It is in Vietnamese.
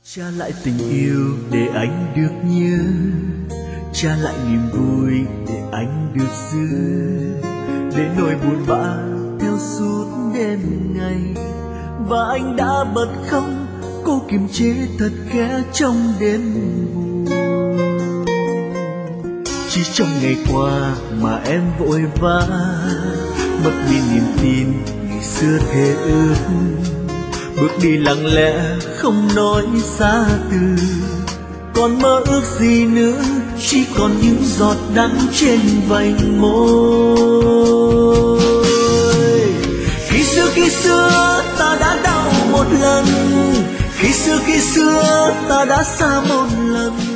Trả lại tình yêu để anh được nhớ, trả lại niềm vui để anh được giữ, để nỗi buồn bã theo suốt đêm ngày. Và anh đã bật khóc, cố kiềm chế thật khẽ trong đêm buồn. Chỉ trong ngày qua mà em vội vã mất đi niềm tin ngày xưa thề ước, bước đi lặng lẽ không nói xa từ. Còn mơ ước gì nữa, chỉ còn những giọt đắng trên vành môi. Khi xưa ta đã đau một lần, khi xưa ta đã xa một lần.